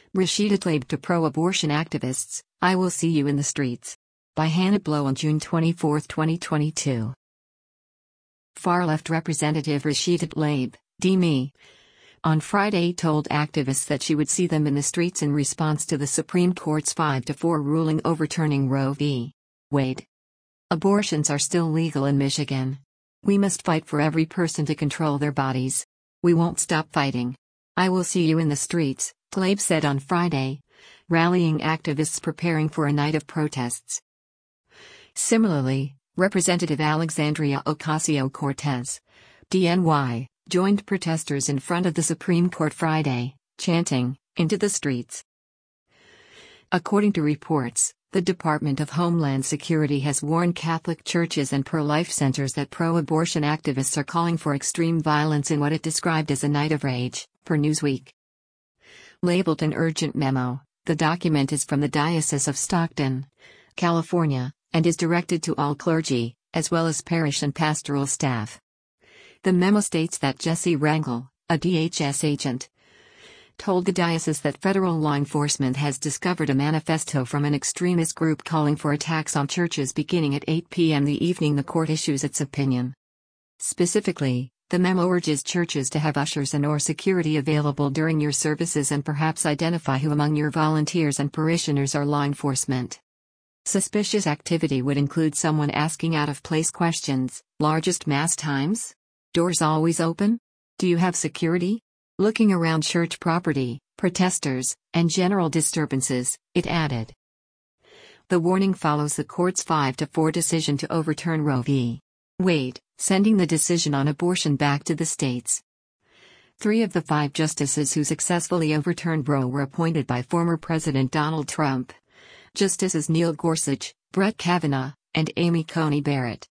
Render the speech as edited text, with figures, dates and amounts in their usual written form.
Rashida Tlaib to pro-abortion activists, "I will see you in the streets." By Hannah Blow on June 24, 2022. Far-left Representative Rashida Tlaib, DME, on Friday told activists that she would see them in the streets in response to the Supreme Court's 5-4 ruling overturning Roe v. Wade. "Abortions are still legal in Michigan. We must fight for every person to control their bodies. We won't stop fighting. I will see you in the streets," Tlaib said on Friday, rallying activists preparing for a night of protests. Similarly, Representative Alexandria Ocasio-Cortez, DNY, joined protesters in front of the Supreme Court Friday, chanting, "Into the streets." According to reports, the Department of Homeland Security has warned Catholic churches and pro-life centers that pro-abortion activists are calling for extreme violence in what it described as a night of rage, per Newsweek. Labeled an urgent memo, the document is from the Diocese of Stockton, California, and is directed to all clergy, as well as parish and pastoral staff. The memo states that Jesse Rangel, a DHS agent, told the diocese that federal law enforcement has discovered a manifesto from an extremist group calling for attacks on churches beginning at 8 p.m. the evening the court issues its opinion. Specifically, the memo urges churches to have ushers and/or security available during your services and perhaps identify who among your volunteers and parishioners are law enforcement. Suspicious activity would include someone asking out-of-place questions: largest mass times? Doors always open? Do you have security? Looking around church property, protesters, and general disturbances, it added. The warning follows the court's 5-4 decision to overturn Roe v. Wade, sending the decision on abortion back to the states. 3 of the 5 justices who successfully overturned Roe were appointed by former President Donald Trump. Justices Neil Gorsuch, Brett Kavanaugh, and Amy Coney Barrett.